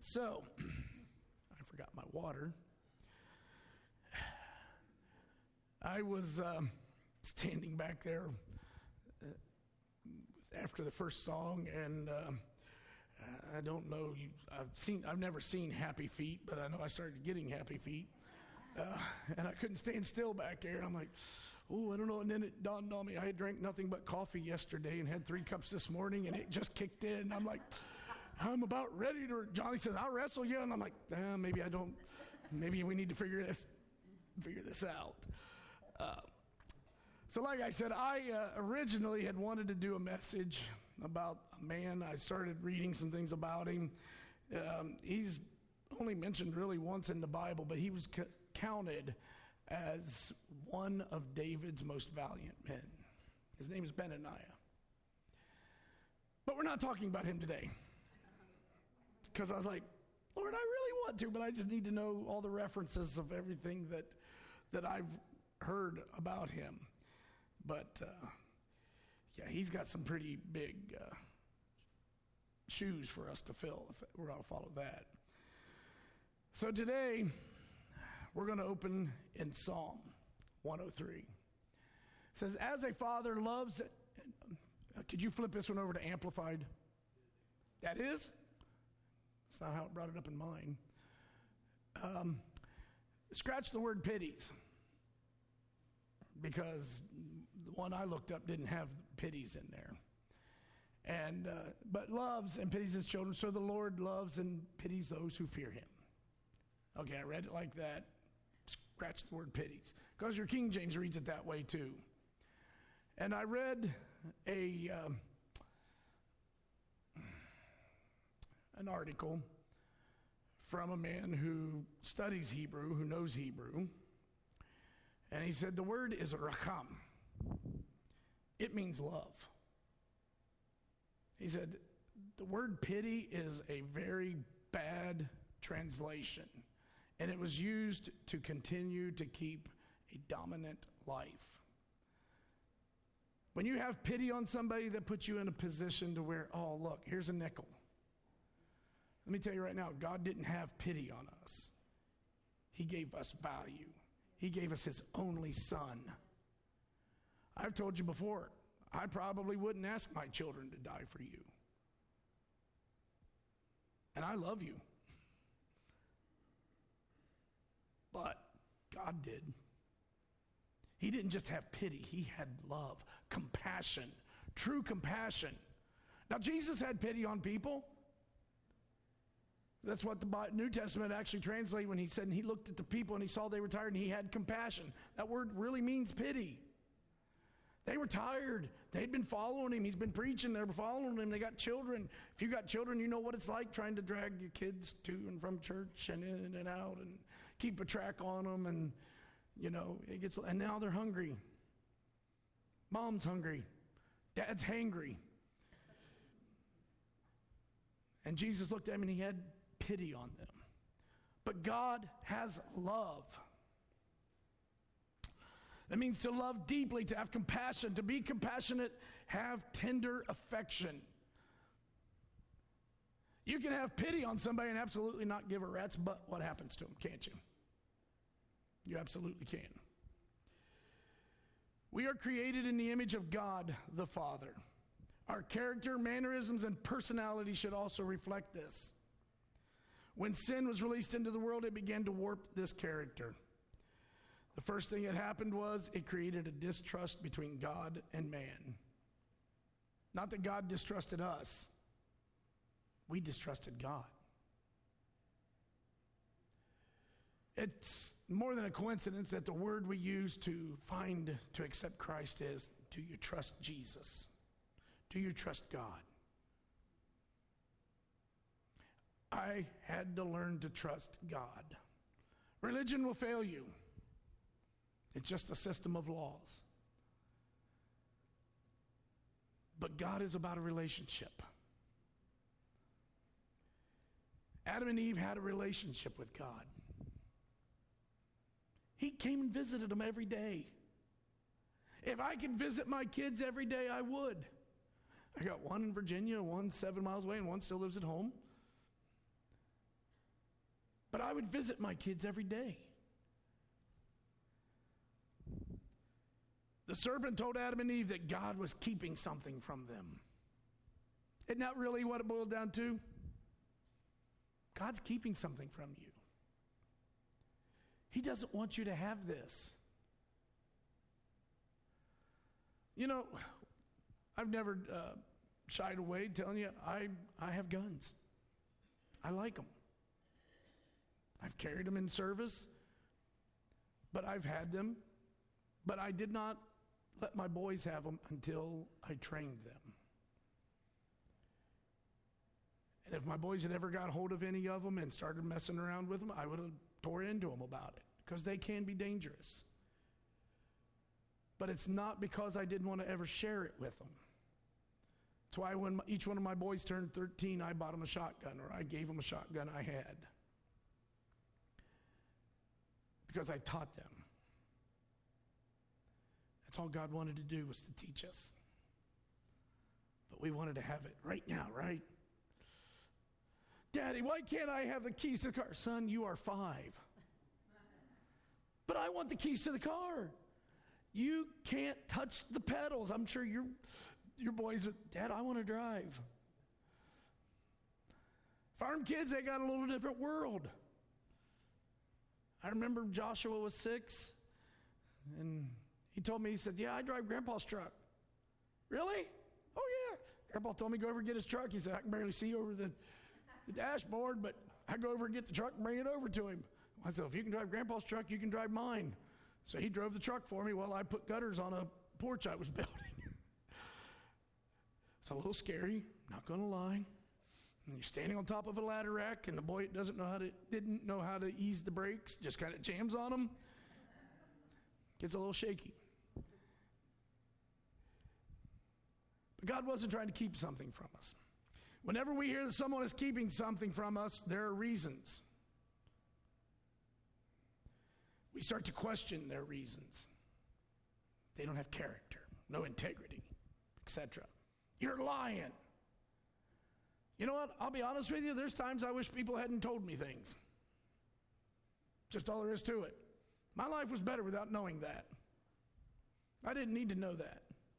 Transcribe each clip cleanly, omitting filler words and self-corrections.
So, I forgot my water. I was standing back there after the first song, and I don't know. I've never seen Happy Feet, but I know I started getting Happy Feet, and I couldn't stand still back there. And I'm like, oh, I don't know. And then it dawned on me, I had drank nothing but coffee yesterday and had 3 cups this morning, and it just kicked in. I'm like, I'm about ready to. Johnny says, I'll wrestle you, and I'm like, maybe I don't. Maybe we need to figure this out. So like I said, I originally had wanted to do a message about a man. I started reading some things about him. He's only mentioned really once in the Bible, but he was counted as one of David's most valiant men. His name is Benaniah. But we're not talking about him today. Because I was like, Lord, I really want to, but I just need to know all the references of everything that I've heard about him. But, yeah, he's got some pretty big shoes for us to fill if we're going to follow that. So today, we're going to open in Psalm 103. It says, as a father loves... could you flip this one over to Amplified? That is? That's not how it brought it up in mine. Scratch the word pities, because the one I looked up didn't have pities in there. And but loves and pities his children, so the Lord loves and pities those who fear him. Okay, I read it like that. Scratch the word pities, because your King James reads it that way too. And I read an article from a man who studies Hebrew, who knows Hebrew. And he said the word is racham. It means love. He said the word pity is a very bad translation, and it was used to continue to keep a dominant life. When you have pity on somebody, that puts you in a position to where, oh, look, here's a nickel. Let me tell you right now, God didn't have pity on us. He gave us value. He gave us his only son. I've told you before, I probably wouldn't ask my children to die for you. And I love you. But God did. He didn't just have pity. He had love, compassion, true compassion. Now, Jesus had pity on people. That's what the New Testament actually translates when he said, and he looked at the people and he saw they were tired and he had compassion. That word really means pity. They were tired. They'd been following him. He's been preaching. They were following him. They got children. If you got children, you know what it's like trying to drag your kids to and from church and in and out and keep a track on them. And, you know, and now they're hungry. Mom's hungry. Dad's hangry. And Jesus looked at him and he had pity on them. But God has love. That means to love deeply, to have compassion, to be compassionate, have tender affection. You can have pity on somebody and absolutely not give a rat's butt what happens to them, can't you? You absolutely can. We are created in the image of God the Father. Our character, mannerisms, and personality should also reflect this. When sin was released into the world, it began to warp this character. The first thing that happened was it created a distrust between God and man. Not that God distrusted us. We distrusted God. It's more than a coincidence that the word we use to accept Christ is, do you trust Jesus? Do you trust God? I had to learn to trust God. Religion will fail you. It's just a system of laws. But God is about a relationship. Adam and Eve had a relationship with God. He came and visited them every day. If I could visit my kids every day, I would. I got one in Virginia, one 7 miles away, and one still lives at home. But I would visit my kids every day. The serpent told Adam and Eve that God was keeping something from them. Isn't that really what it boiled down to? God's keeping something from you. He doesn't want you to have this. You know, I've never shied away telling you I have guns. I like them. I've carried them in service, but I've had them. But I did not let my boys have them until I trained them. And if my boys had ever got hold of any of them and started messing around with them, I would have tore into them about it, because they can be dangerous. But it's not because I didn't want to ever share it with them. That's why when each one of my boys turned 13, I bought them a shotgun, or I gave them a shotgun I had. Because I taught them. That's all God wanted to do, was to teach us. But we wanted to have it right now, right? Daddy, why can't I have the keys to the car? Son, you are 5. But I want the keys to the car. You can't touch the pedals. I'm sure your boys are, Dad, I want to drive. Farm kids, they got a little different world. I remember Joshua was 6, and he told me, he said, yeah, I drive Grandpa's truck. Really? Oh, yeah. Grandpa told me to go over and get his truck. He said, I can barely see over the dashboard, but I go over and get the truck and bring it over to him. I said, if you can drive Grandpa's truck, you can drive mine. So he drove the truck for me while I put gutters on a porch I was building. It's a little scary, not going to lie. And you're standing on top of a ladder rack, and the boy didn't know how to ease the brakes, just kind of jams on them. Gets a little shaky. But God wasn't trying to keep something from us. Whenever we hear that someone is keeping something from us, there are reasons. We start to question their reasons. They don't have character, no integrity, etc. You're lying. You know what? I'll be honest with you. There's times I wish people hadn't told me things. Just all there is to it. My life was better without knowing that. I didn't need to know that.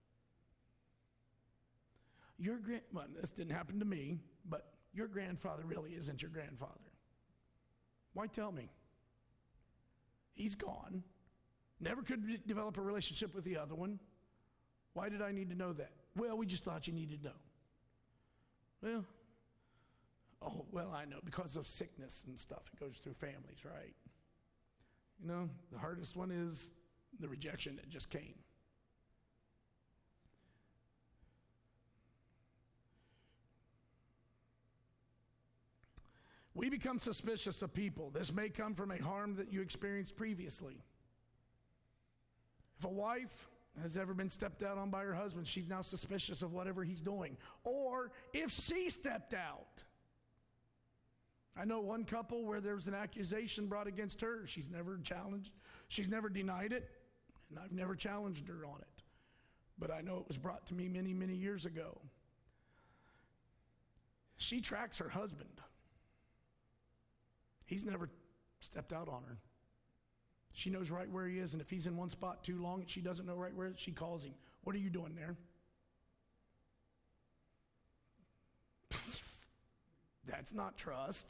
Well, this didn't happen to me, but your grandfather really isn't your grandfather. Why tell me? He's gone. Never could develop a relationship with the other one. Why did I need to know that? Well, we just thought you needed to know. Well, I know, because of sickness and stuff. It goes through families, right? You know, the hardest one is the rejection that just came. We become suspicious of people. This may come from a harm that you experienced previously. If a wife has ever been stepped out on by her husband, she's now suspicious of whatever he's doing. Or if she stepped out. I know one couple where there was an accusation brought against her. She's never challenged. She's never denied it. And I've never challenged her on it. But I know it was brought to me many, many years ago. She tracks her husband. He's never stepped out on her. She knows right where he is, and if he's in one spot too long and she doesn't know right where it is, she calls him. What are you doing there? That's not trust.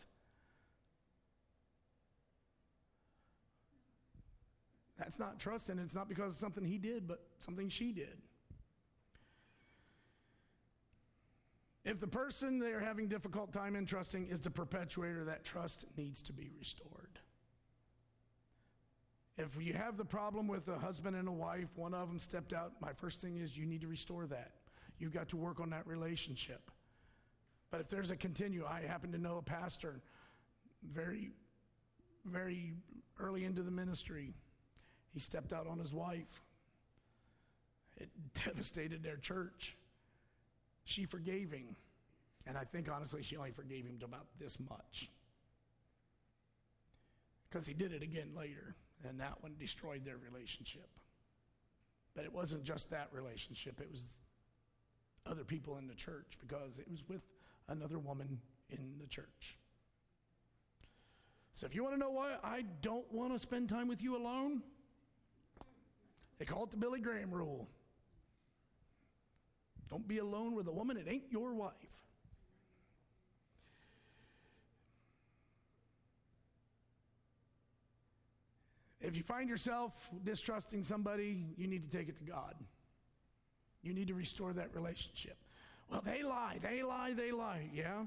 That's not trust, and it's not because of something he did, but something she did. If the person they are having difficult time entrusting is the perpetuator, that trust needs to be restored. If you have the problem with a husband and a wife, one of them stepped out, my first thing is you need to restore that. You've got to work on that relationship. But if there's a I happen to know a pastor very, very early into the ministry. He stepped out on his wife. It devastated their church. She forgave him. And I think, honestly, she only forgave him to about this much. Because he did it again later. And that one destroyed their relationship. But it wasn't just that relationship. It was other people in the church. Because it was with another woman in the church. So if you want to know why I don't want to spend time with you alone, they call it the Billy Graham rule. Don't be alone with a woman that ain't your wife. If you find yourself distrusting somebody, you need to take it to God. You need to restore that relationship. Well, they lie. Yeah?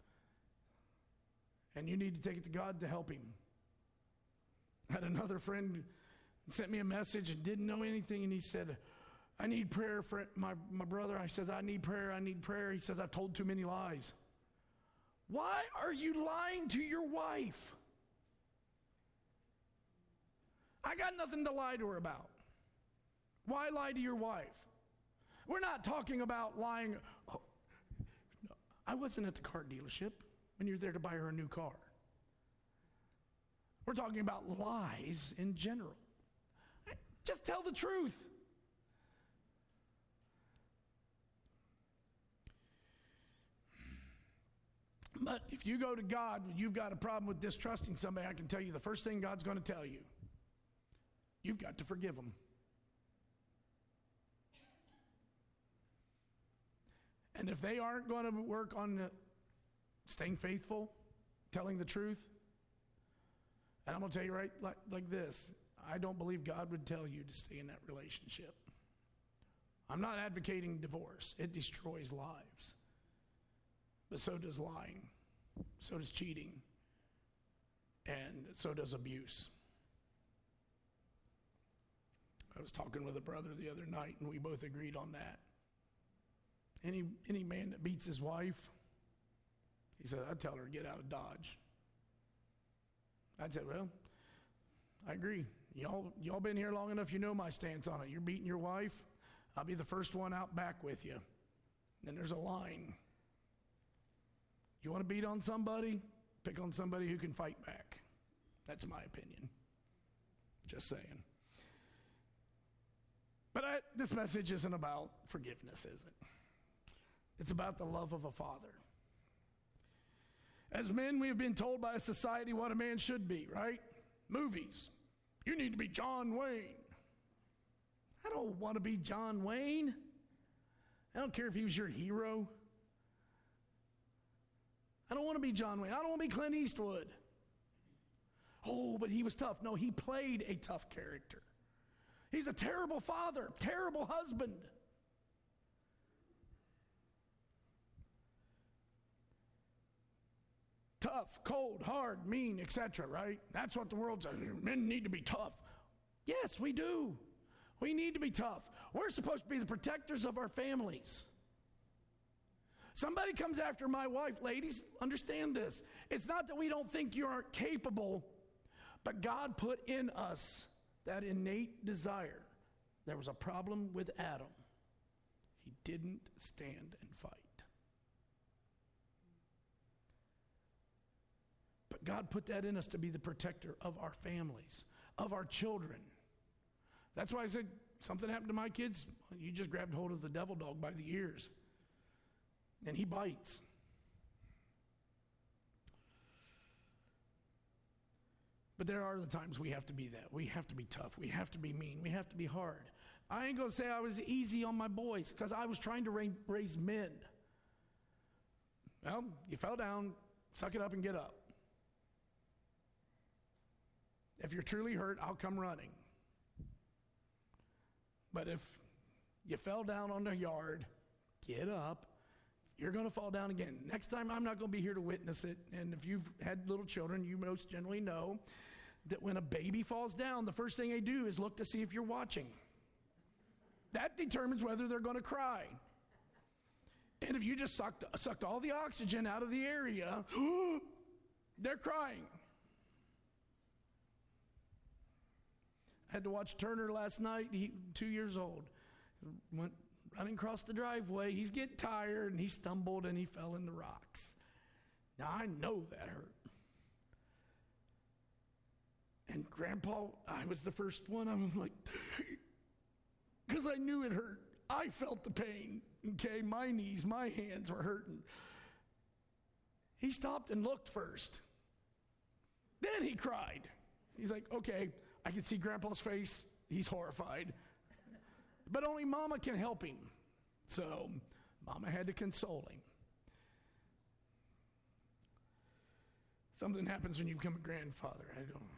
And you need to take it to God to help him. I had another friend sent me a message and didn't know anything, and he said, I need prayer for my brother. I said, I need prayer. He says, I've told too many lies. Why are you lying to your wife? I got nothing to lie to her about. Why lie to your wife? We're not talking about lying. Oh, no, I wasn't at the car dealership when you're there to buy her a new car. We're talking about lies in general. Just tell the truth. But if you go to God, you've got a problem with distrusting somebody, I can tell you the first thing God's going to tell you, you've got to forgive them. And if they aren't going to work on staying faithful, telling the truth, and I'm going to tell you right like this, I don't believe God would tell you to stay in that relationship. I'm not advocating divorce. It destroys lives. But so does lying. So does cheating. And so does abuse. I was talking with a brother the other night, and we both agreed on that. Any man that beats his wife, he said, I'd tell her to get out of Dodge. I'd say, well, I agree. Y'all been here long enough, you know my stance on it. You're beating your wife, I'll be the first one out back with you. Then there's a line. You want to beat on somebody? Pick on somebody who can fight back. That's my opinion. Just saying. But this message isn't about forgiveness, is it? It's about the love of a father. As men, we have been told by society what a man should be, right? Movies. You need to be John Wayne. I don't want to be John Wayne. I don't care if he was your hero. I don't want to be John Wayne. I don't want to be Clint Eastwood. Oh, but he was tough. No, he played a tough character. He's a terrible father, terrible husband. Tough, cold, hard, mean, etc., right? That's what the world says. Men need to be tough. Yes, we do. We need to be tough. We're supposed to be the protectors of our families. Somebody comes after my wife, ladies, understand this. It's not that we don't think you aren't capable, but God put in us that innate desire. There was a problem with Adam. He didn't stand and fight. But God put that in us to be the protector of our families, of our children. That's why I said, something happened to my kids, you just grabbed hold of the devil dog by the ears. And he bites. But there are the times we have to be that. We have to be tough. We have to be mean. We have to be hard. I ain't going to say I was easy on my boys because I was trying to raise men. Well, you fell down, suck it up and get up. If you're truly hurt, I'll come running. But if you fell down on the yard, get up. You're going to fall down again. Next time, I'm not going to be here to witness it. And if you've had little children, you most generally know that when a baby falls down, the first thing they do is look to see if you're watching. That determines whether they're going to cry. And if you just sucked all the oxygen out of the area, they're crying. I had to watch Turner last night. He 2 years old. Went running across the driveway. He's getting tired, and he stumbled, and he fell in the rocks. Now, I know that hurt. And Grandpa, I was the first one. I'm like, because I knew it hurt. I felt the pain, okay? My knees, my hands were hurting. He stopped and looked first. Then he cried. He's like, okay, I can see Grandpa's face. He's horrified. But only Mama can help him. So Mama had to console him. Something happens when you become a grandfather.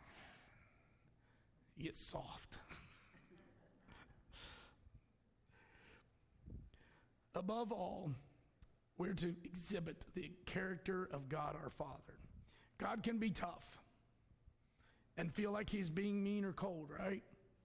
You get soft. Above all, we're to exhibit the character of God our Father. God can be tough and feel like he's being mean or cold, right?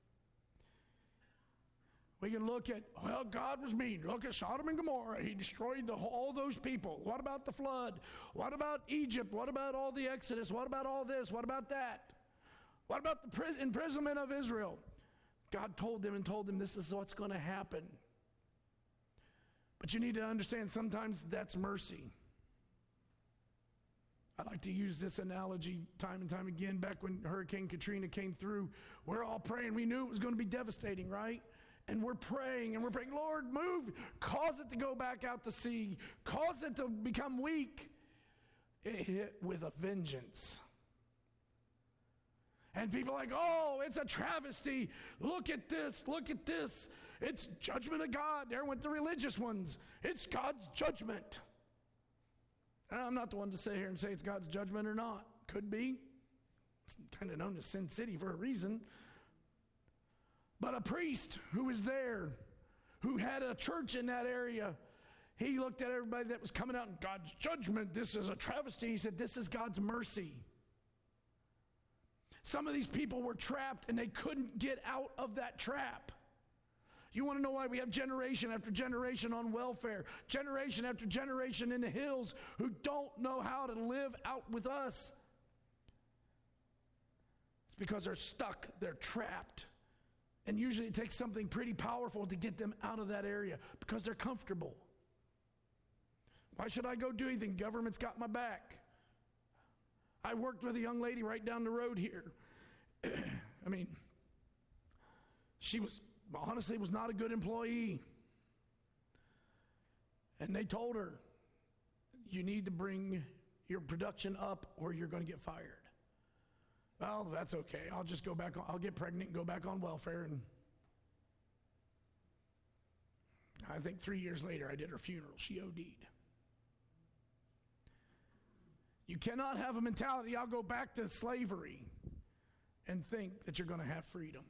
We can look at, well, God was mean. Look at Sodom and Gomorrah. He destroyed all those people. What about the flood? What about Egypt? What about all the Exodus? What about all this? What about that? What about the imprisonment of Israel? God told them this is what's going to happen. But you need to understand sometimes that's mercy. I like to use this analogy time and time again. Back when Hurricane Katrina came through, we're all praying. We knew it was going to be devastating, right? And we're praying, Lord, move. Cause it to go back out to sea. Cause it to become weak. It hit with a vengeance. And people are like, oh, it's a travesty. Look at this. Look at this. It's judgment of God. There went the religious ones. It's God's judgment. I'm not the one to sit here and say it's God's judgment or not. Could be. It's kind of known as Sin City for a reason. But a priest who was there, who had a church in that area, he looked at everybody that was coming out in God's judgment. This is a travesty. He said, this is God's mercy. Some of these people were trapped and they couldn't get out of that trap. You want to know why we have generation after generation on welfare, generation after generation in the hills who don't know how to live out with us? It's because they're stuck, they're trapped. And usually it takes something pretty powerful to get them out of that area because they're comfortable. Why should I go do anything? Government's got my back. I worked with a young lady right down the road here. I mean, she was not a good employee. And they told her, you need to bring your production up or you're going to get fired. Well, that's okay. I'll just go back on, I'll get pregnant and go back on welfare. And I think 3 years later, I did her funeral. She OD'd. You cannot have a mentality, I'll go back to slavery, and think that you're going to have freedom.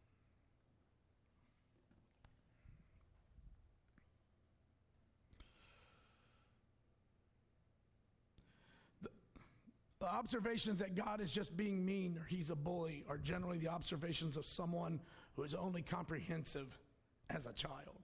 The observations that God is just being mean or he's a bully are generally the observations of someone who is only comprehensive as a child.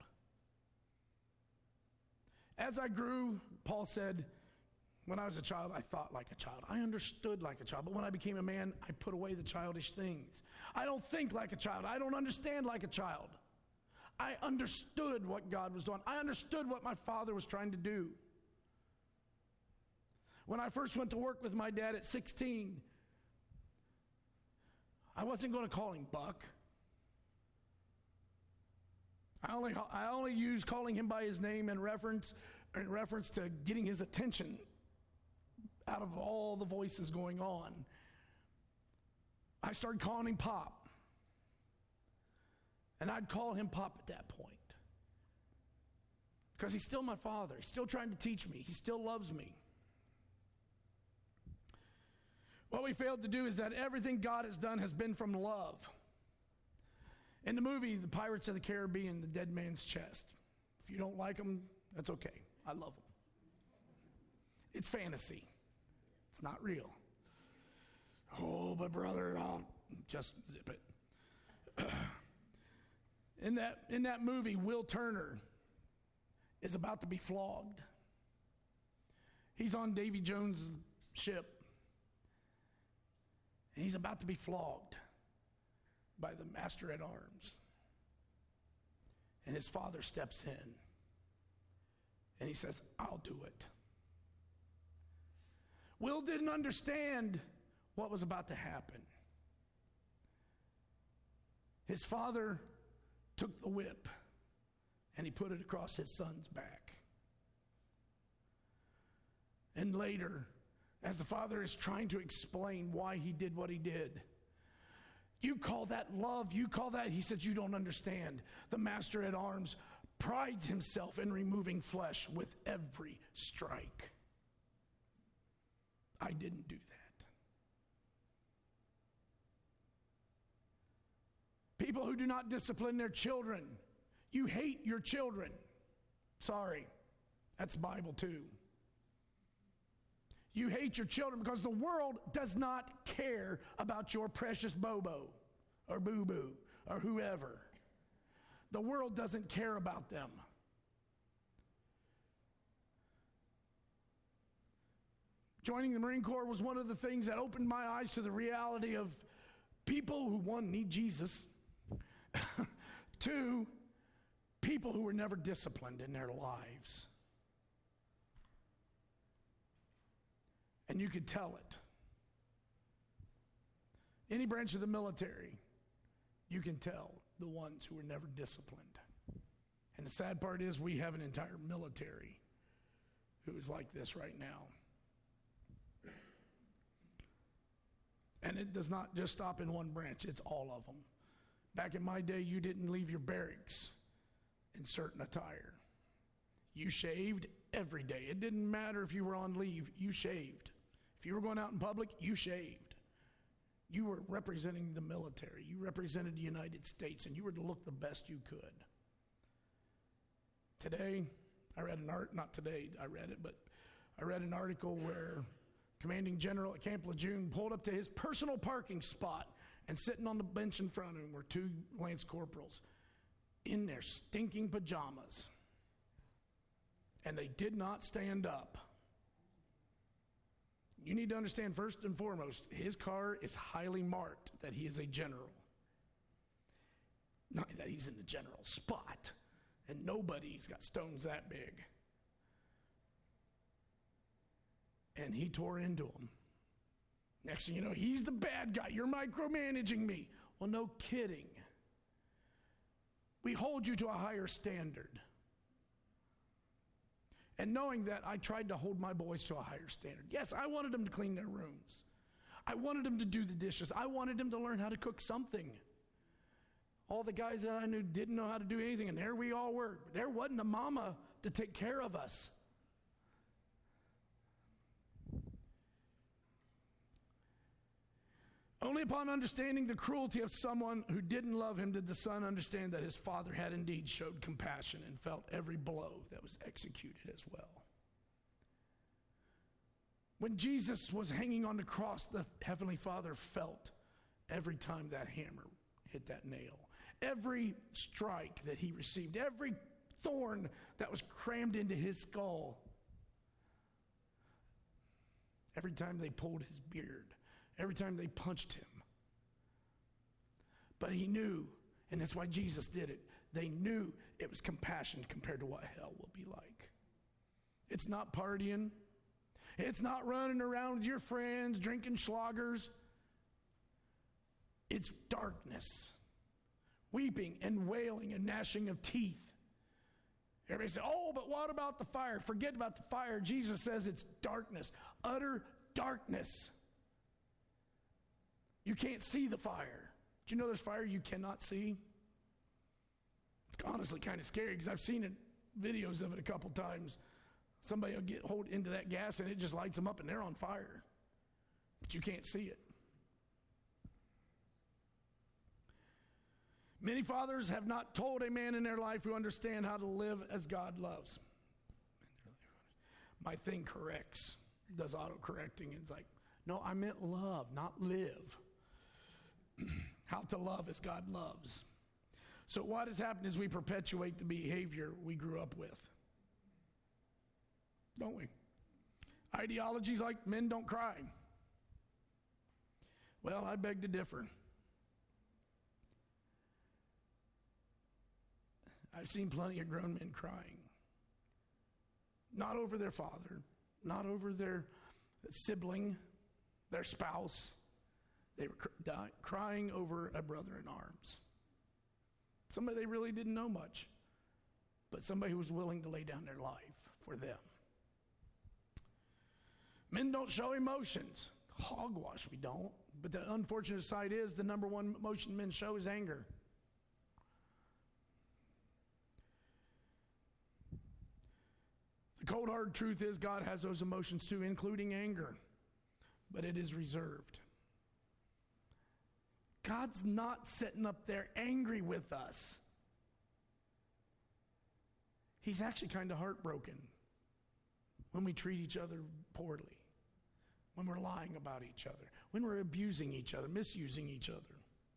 As I grew, Paul said, when I was a child, I thought like a child. I understood like a child. But when I became a man, I put away the childish things. I don't think like a child. I don't understand like a child. I understood what God was doing. I understood what my father was trying to do. When I first went to work with my dad at 16, I wasn't going to call him Buck. I only used calling him by his name in reference to getting his attention out of all the voices going on. I started calling him Pop. And I'd call him Pop at that point. Because he's still my father. He's still trying to teach me. He still loves me. What we failed to do is that everything God has done has been from love. In the movie, The Pirates of the Caribbean, The Dead Man's Chest. If you don't like them, that's okay. I love them. It's fantasy. It's not real. Oh, but brother, I'll just zip it. In that movie, Will Turner is about to be flogged. He's on Davy Jones' ship. And he's about to be flogged by the master at arms. And his father steps in. And he says, I'll do it. Will didn't understand what was about to happen. His father took the whip and he put it across his son's back. And later, as the Father is trying to explain why he did what he did. You call that love? You call that? He says, you don't understand. The master at arms prides himself in removing flesh with every strike. I didn't do that. People who do not discipline their children. You hate your children. Sorry. That's Bible too. You hate your children because the world does not care about your precious Bobo or Boo-Boo or whoever. The world doesn't care about them. Joining the Marine Corps was one of the things that opened my eyes to the reality of people who, one, need Jesus. Two, people who were never disciplined in their lives. And you could tell it. Any branch of the military, you can tell the ones who were never disciplined. And the sad part is we have an entire military who is like this right now. And it does not just stop in one branch, it's all of them. Back in my day, you didn't leave your barracks in certain attire. You shaved every day. It didn't matter if you were on leave, you shaved. If you were going out in public, you shaved. You were representing the military. You represented the United States, and you were to look the best you could. Today, I read an article where Commanding General at Camp Lejeune pulled up to his personal parking spot, and sitting on the bench in front of him were two Lance Corporals in their stinking pajamas. And they did not stand up. You need to understand, first and foremost, his car is highly marked that he is a general. Not that he's in the general spot. And nobody's got stones that big. And he tore into him. Next thing you know, he's the bad guy. You're micromanaging me. Well, no kidding. We hold you to a higher standard. And knowing that, I tried to hold my boys to a higher standard. Yes, I wanted them to clean their rooms. I wanted them to do the dishes. I wanted them to learn how to cook something. All the guys that I knew didn't know how to do anything, and there we all were. There wasn't a mama to take care of us. Only upon understanding the cruelty of someone who didn't love him did the son understand that his father had indeed showed compassion and felt every blow that was executed as well. When Jesus was hanging on the cross, the Heavenly Father felt every time that hammer hit that nail, every strike that he received, every thorn that was crammed into his skull, every time they pulled his beard, every time they punched him. But he knew, and that's why Jesus did it, they knew it was compassion compared to what hell will be like. It's not partying. It's not running around with your friends, drinking schlagers. It's darkness, weeping and wailing and gnashing of teeth. Everybody says, oh, but what about the fire? Forget about the fire. Jesus says it's darkness, utter darkness. You can't see the fire. Do you know there's fire you cannot see? It's honestly kind of scary because I've seen it, videos of it a couple times. Somebody will get hold into that gas and it just lights them up and they're on fire. But you can't see it. Many fathers have not told a man in their life who understand how to live as God loves. My thing corrects, does auto-correcting, and it's like, no, I meant love, not live. How to love as God loves. So what has happened is we perpetuate the behavior we grew up with. Don't we? Ideologies like men don't cry. Well, I beg to differ. I've seen plenty of grown men crying. Not over their father, not over their sibling, their spouse. They were crying over a brother in arms. Somebody they really didn't know much, but somebody who was willing to lay down their life for them. Men don't show emotions. Hogwash, we don't. But the unfortunate side is the number one emotion men show is anger. The cold hard truth is God has those emotions too, including anger. But it is reserved. God's not sitting up there angry with us. He's actually kind of heartbroken when we treat each other poorly, when we're lying about each other, when we're abusing each other, misusing each other.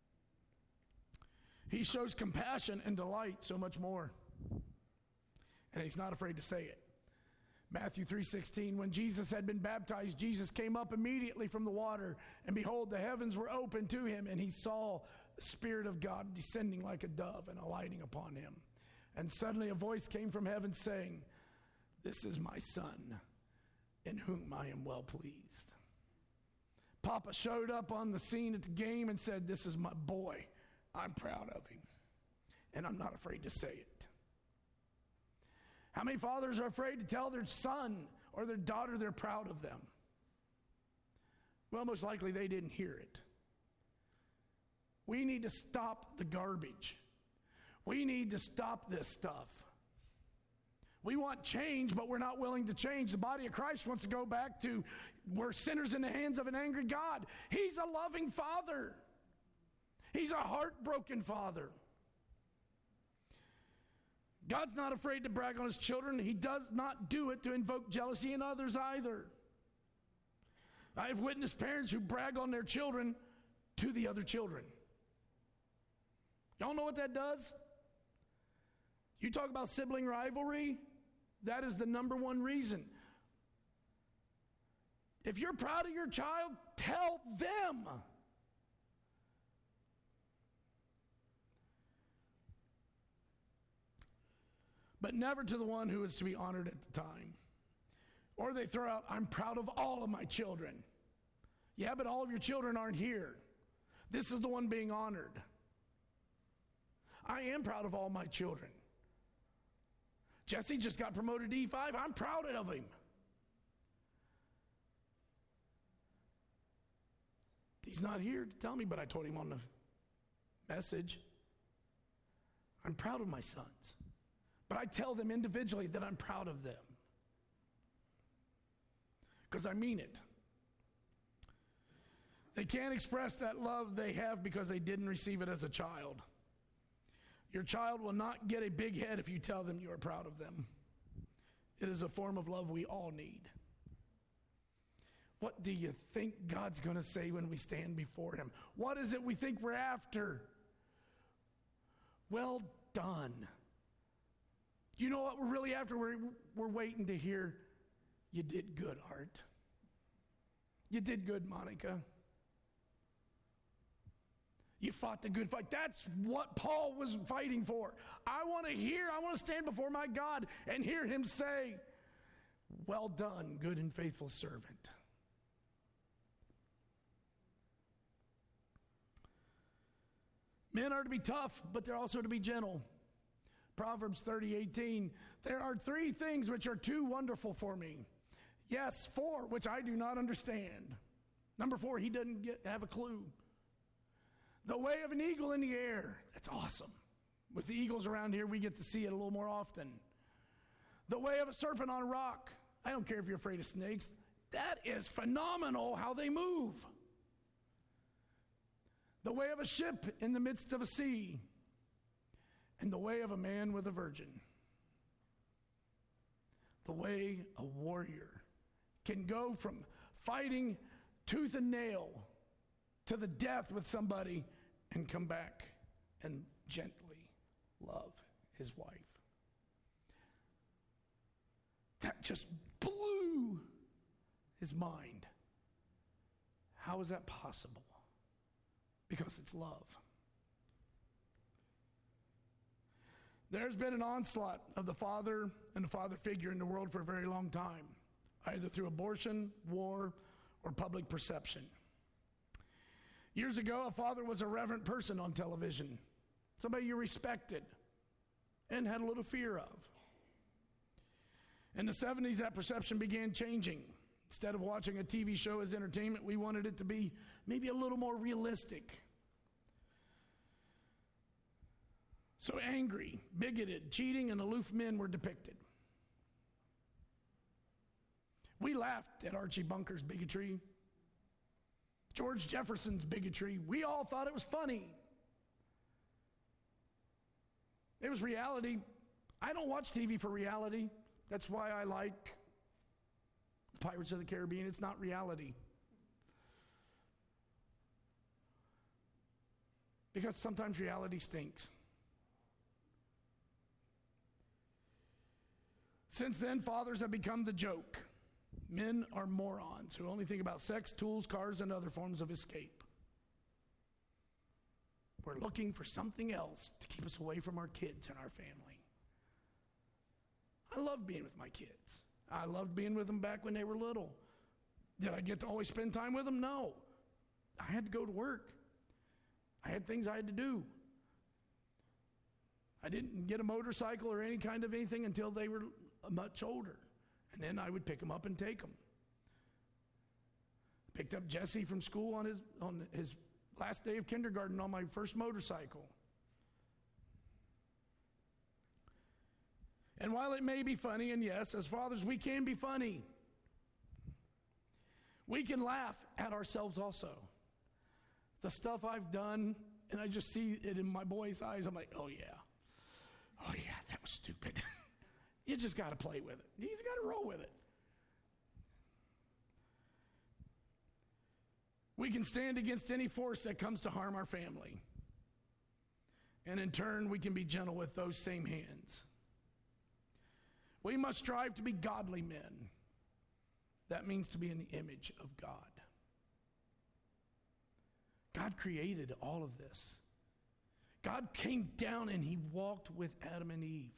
He shows compassion and delight so much more. And he's not afraid to say it. Matthew 3:16, when Jesus had been baptized, Jesus came up immediately from the water, and behold, the heavens were opened to him, and he saw the Spirit of God descending like a dove and alighting upon him. And suddenly a voice came from heaven saying, "This is my Son, in whom I am well pleased." Papa showed up on the scene at the game and said, "This is my boy. I'm proud of him, and I'm not afraid to say it." How many fathers are afraid to tell their son or their daughter they're proud of them? Well, most likely they didn't hear it. We need to stop the garbage. We need to stop this stuff. We want change, but we're not willing to change. The body of Christ wants to go back to we're sinners in the hands of an angry God. He's a loving father. He's a heartbroken father. God's not afraid to brag on his children. He does not do it to invoke jealousy in others either. I have witnessed parents who brag on their children to the other children. Y'all know what that does? You talk about sibling rivalry, that is the number one reason. If you're proud of your child, tell them. But never to the one who is to be honored at the time. Or they throw out, "I'm proud of all of my children." Yeah, but all of your children aren't here. This is the one being honored. I am proud of all my children. Jesse just got promoted to E5. I'm proud of him. He's not here to tell me, but I told him on the message. I'm proud of my sons. But I tell them individually that I'm proud of them. Because I mean it. They can't express that love they have because they didn't receive it as a child. Your child will not get a big head if you tell them you are proud of them. It is a form of love we all need. What do you think God's going to say when we stand before him? What is it we think we're after? Well done. You know what we're really after? We're waiting to hear, "You did good, Art. You did good, Monica. You fought the good fight." That's what Paul was fighting for. I want to stand before my God and hear him say, "Well done, good and faithful servant." Men are to be tough, but they're also to be gentle. Proverbs 30:18, "There are 3 things which are too wonderful for me. Yes, 4 which I do not understand." Number 4, he doesn't have a clue. The way of an eagle in the air. That's awesome. With the eagles around here, we get to see it a little more often. The way of a serpent on a rock. I don't care if you're afraid of snakes. That is phenomenal how they move. The way of a ship in the midst of a sea. And the way of a man with a virgin. The way a warrior can go from fighting tooth and nail to the death with somebody and come back and gently love his wife. That just blew his mind. How is that possible? Because it's love. There's been an onslaught of the father and the father figure in the world for a very long time, either through abortion, war, or public perception. Years ago, a father was a reverent person on television, somebody you respected and had a little fear of. In the 70s, that perception began changing. Instead of watching a TV show as entertainment, we wanted it to be maybe a little more realistic. So angry, bigoted, cheating, and aloof men were depicted. We laughed at Archie Bunker's bigotry, George Jefferson's bigotry. We all thought it was funny. It was reality. I don't watch TV for reality. That's why I like Pirates of the Caribbean. It's not reality. Because sometimes reality stinks. Since then, fathers have become the joke. Men are morons who only think about sex, tools, cars, and other forms of escape. We're looking for something else to keep us away from our kids and our family. I love being with my kids. I loved being with them back when they were little. Did I get to always spend time with them? No. I had to go to work. I had things I had to do. I didn't get a motorcycle or any kind of anything until they were much older. And then I would pick them up and take them. Picked up Jesse from school on his last day of kindergarten on my first motorcycle. And while it may be funny, and yes, as fathers, we can be funny, we can laugh at ourselves also. The stuff I've done, and I just see it in my boys' eyes, I'm like, oh yeah, that was stupid. You just got to play with it. You just got to roll with it. We can stand against any force that comes to harm our family. And in turn, we can be gentle with those same hands. We must strive to be godly men. That means to be in the image of God. God created all of this. God came down and he walked with Adam and Eve.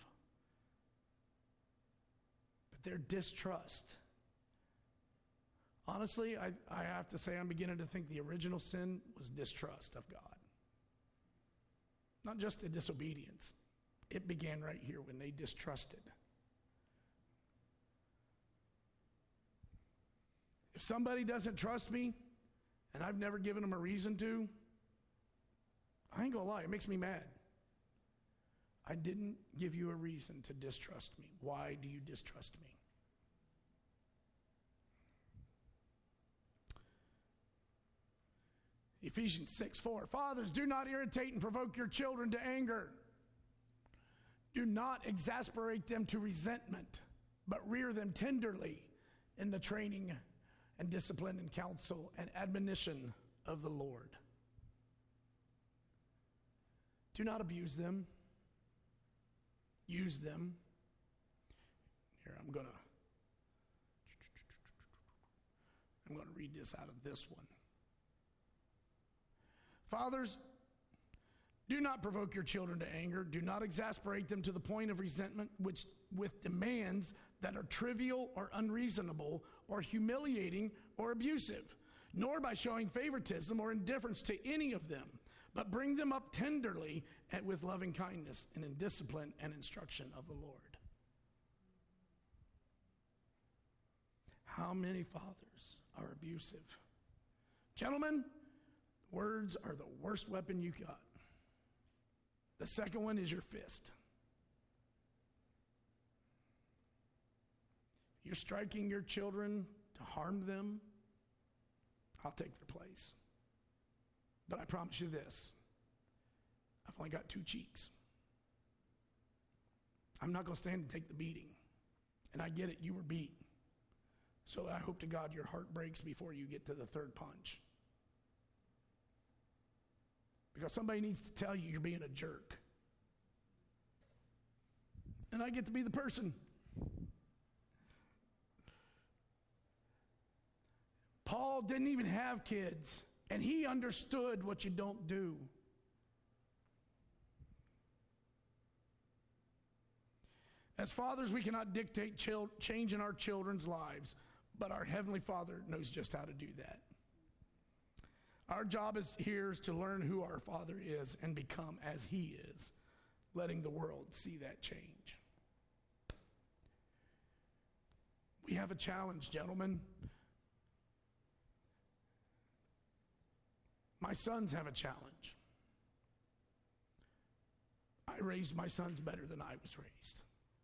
But their distrust. Honestly, I have to say I'm beginning to think the original sin was distrust of God. Not just a disobedience. It began right here when they distrusted. If somebody doesn't trust me, and I've never given them a reason to, I ain't gonna lie, it makes me mad. I didn't give you a reason to distrust me. Why do you distrust me? Ephesians 6:4. Fathers, do not irritate and provoke your children to anger. Do not exasperate them to resentment, but rear them tenderly in the training and discipline and counsel and admonition of the Lord. Do not abuse them. Use them. Here, I'm going to read this out of this one. Fathers, do not provoke your children to anger. Do not exasperate them to the point of resentment, which with demands that are trivial or unreasonable or humiliating or abusive, nor by showing favoritism or indifference to any of them, but bring them up tenderly and with loving kindness and in discipline and instruction of the Lord. How many fathers are abusive? Gentlemen, words are the worst weapon you got. The second one is your fist. You're striking your children to harm them, I'll take their place. But I promise you this, I've only got 2 cheeks. I'm not going to stand and take the beating. And I get it, you were beat. So I hope to God your heart breaks before you get to the 3rd punch. Because somebody needs to tell you you're being a jerk. And I get to be the person. Paul didn't even have kids, and he understood what you don't do. As fathers, we cannot dictate change in our children's lives, but our Heavenly Father knows just how to do that. Our job is to learn who our Father is and become as He is, letting the world see that change. We have a challenge, gentlemen. My sons have a challenge. I raised my sons better than I was raised.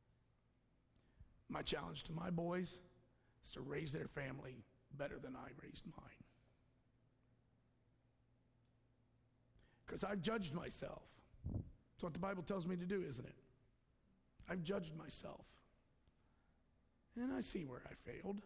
My challenge to my boys is to raise their family better than I raised mine. Because I've judged myself. That's what the Bible tells me to do, isn't it? I've judged myself. And I see where I failed.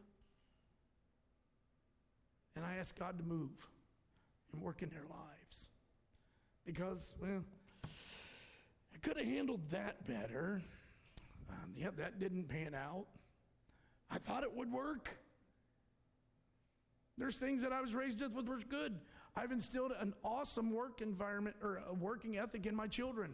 And I ask God to move and work in their lives. Because, well, I could have handled that better. That didn't pan out. I thought it would work. There's things that I was raised with were good. I've instilled an awesome work environment or a working ethic in my children.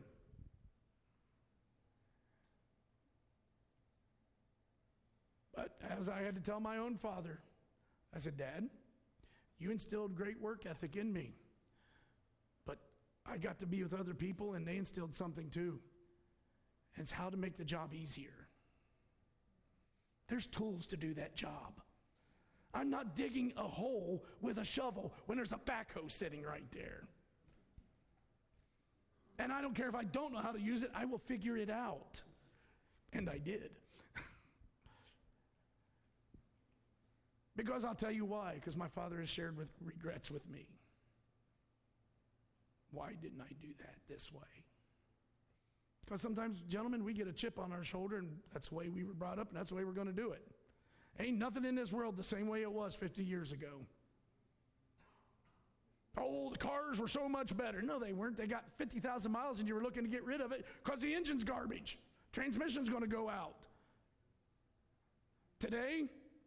But as I had to tell my own father, I said, Dad, you instilled great work ethic in me. But I got to be with other people and they instilled something too. And it's how to make the job easier. There's tools to do that job. I'm not digging a hole with a shovel when there's a backhoe sitting right there. And I don't care if I don't know how to use it, I will figure it out. And I did. Because I'll tell you why. Because my father has shared regrets with me. Why didn't I do that this way? Because sometimes, gentlemen, we get a chip on our shoulder, and that's the way we were brought up, and that's the way we're going to do it. Ain't nothing in this world the same way it was 50 years ago. Oh, the cars were so much better. No, they weren't. They got 50,000 miles, and you were looking to get rid of it because the engine's garbage. Transmission's going to go out. Today,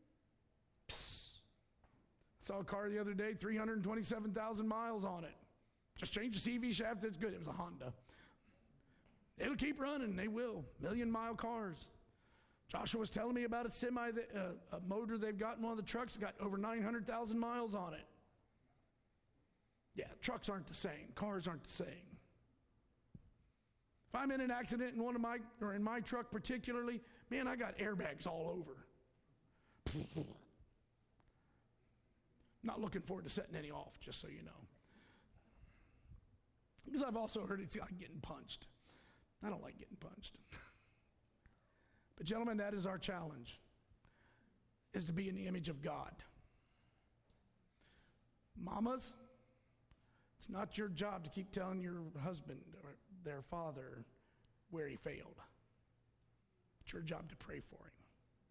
saw a car the other day, 327,000 miles on it. Just changed the CV shaft, it's good. It was a Honda. It'll keep running, they will. Million-mile cars. Joshua was telling me about a semi, a motor they've got in one of the trucks, got over 900,000 miles on it. Yeah, trucks aren't the same. Cars aren't the same. If I'm in an accident in my truck particularly, man, I got airbags all over. Not looking forward to setting any off, just so you know. Because I've also heard it's like getting punched. I don't like getting punched. But gentlemen, that is our challenge, is to be in the image of God. Mamas, it's not your job to keep telling your husband or their father where he failed. It's your job to pray for him.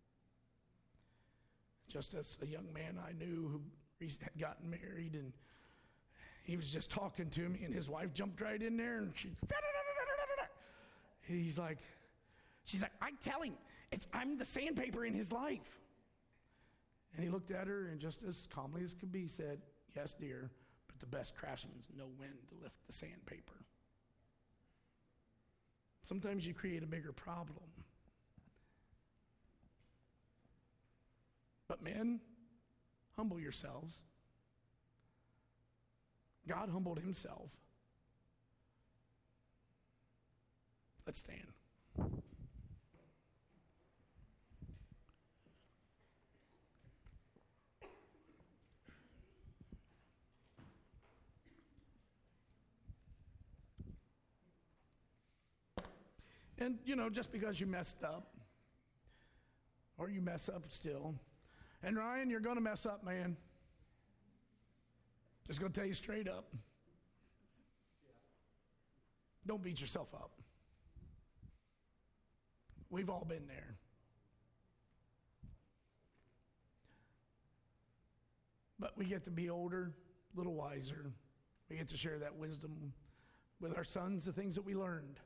Just as a young man I knew who had gotten married, and he was just talking to me, and his wife jumped right in there, and she's like, I tell him, I'm the sandpaper in his life. And he looked at her, and just as calmly as could be said, yes, dear, but the best craftsmen know when to lift the sandpaper. Sometimes you create a bigger problem. But men, humble yourselves. God humbled himself. Let's stand. And, just because you messed up, or you mess up still, and Ryan, you're going to mess up, man. Just going to tell you straight up. Don't beat yourself up. We've all been there. But we get to be older, a little wiser. We get to share that wisdom with our sons, the things that we learned.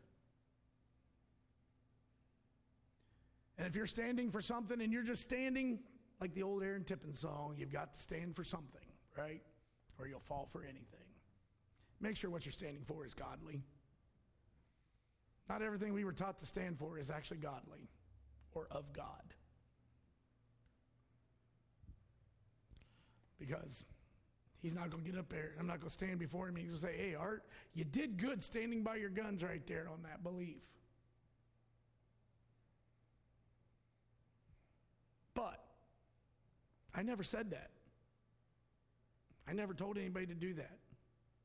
And if you're standing for something and you're just standing, like the old Aaron Tippin song, you've got to stand for something, right? Or you'll fall for anything. Make sure what you're standing for is godly. Not everything we were taught to stand for is actually godly or of God. Because he's not going to get up there. I'm not going to stand before him. He's going to say, hey, Art, you did good standing by your guns right there on that belief. But I never said that. I never told anybody to do that.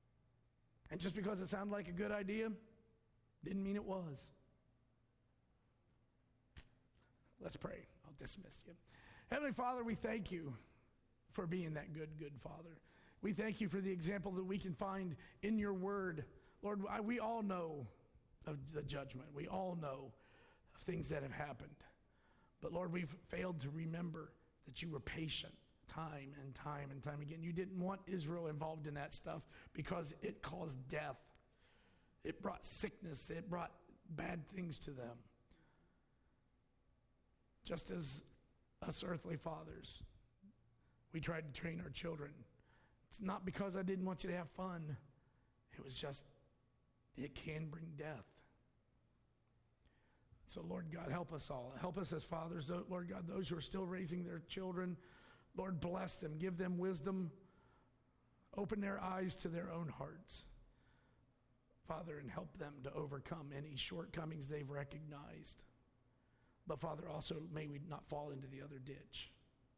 And just because it sounded like a good idea, didn't mean it was. Let's pray. I'll dismiss you. Heavenly Father, we thank you for being that good Father. We thank you for the example that we can find in your word. Lord, we all know of the judgment. We all know of things that have happened. But Lord, we've failed to remember that you were patient time and time and time again. You didn't want Israel involved in that stuff because it caused death. It brought sickness. It brought bad things to them. Just as us earthly fathers, we tried to train our children. It's not because I didn't want you to have fun. It was just, it can bring death. So, Lord God, help us all. Help us as fathers. Lord God, those who are still raising their children, Lord, bless them. Give them wisdom. Open their eyes to their own hearts, Father, and help them to overcome any shortcomings they've recognized. But, Father, also may we not fall into the other ditch.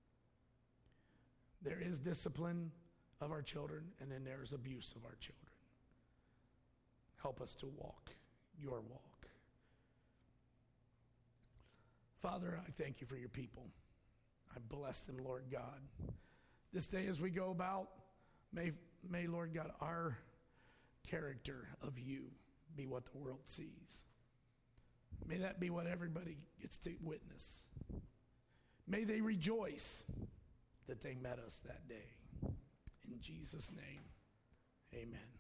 There is discipline of our children, and then there's abuse of our children. Help us to walk your walk. Father, I thank you for your people. I bless them, Lord God. This day as we go about, may Lord God, our character of you be what the world sees. May that be what everybody gets to witness. May they rejoice that they met us that day. In Jesus' name, amen.